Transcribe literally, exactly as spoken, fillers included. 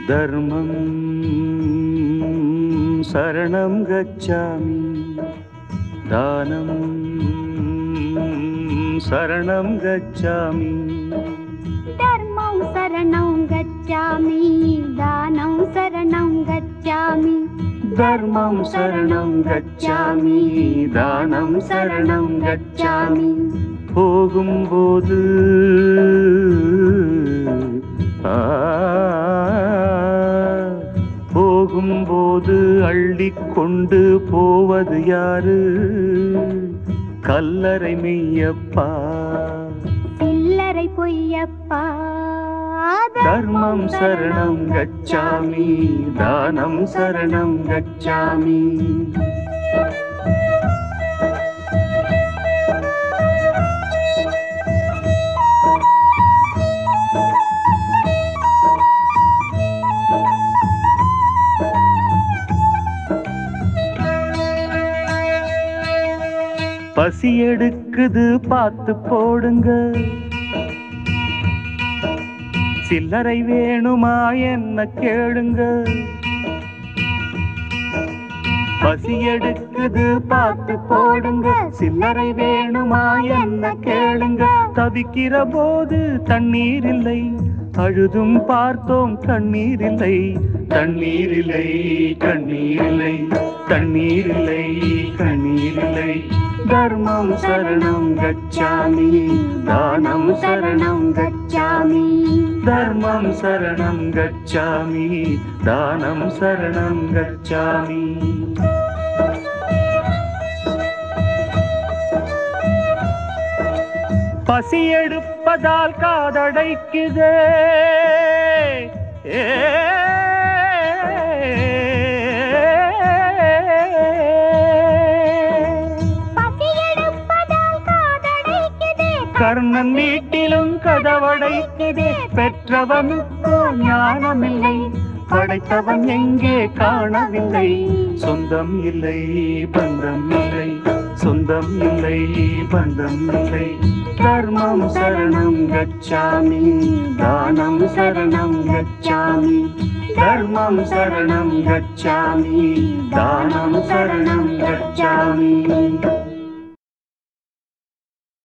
धर्मं शरणं गच्छामि दानं शरणं गच्छामि धर्मं शरणं गच्छामि दानं शरणं गच्छामि धर्मं शरणं गच्छामि दानं शरणं गच्छामि போகும்போது போகும்போது அள்ளிக்கொண்டு போவது யாரு கல்லறை மெய்யப்பா சில்லறை பொய்யப்பா தர்மம் சரணம் கச்சாமி தானம் சரணம் கச்சாமி பசி எடுக்குது பார்த்து போடுங்க சில்லறை வேணுமா என்ன கேளுங்க பசி எடுக்குது பார்த்து போடுங்க சில்லறை வேணுமா என்ன கேளுங்க தவிக்கிற போது தண்ணீர் இல்லை அழுதும் பார்த்தோம் கண்ணீர் இல்லை தண்ணீர் இல்லை கண்ணீர் இல்லை தண்ணீர் இல்லை கண்ணீர் இல்லை धर्मं शरणं गच्छामि दानं शरणं गच्छामि धर्मं शरणं गच्छामि दानं शरणं गच्छामि பசி எடுப்பதால் காதடைக்குதே ஏ கர்ணன் வீட்டிலும் கதவடைக்குதே பெற்றவனுக்கோ ஞானமில்லை படைத்தவன் எங்கே காணவில்லை சொந்தம் இல்லை பந்தம் இல்லை சொந்தம் இல்லை பந்தம் இல்லை தர்மம் சரணம் கச்சாமி தானம் சரணம் கச்சாமி தர்மம் சரணம் கச்சாமி தானம் சரணம் கச்சாமி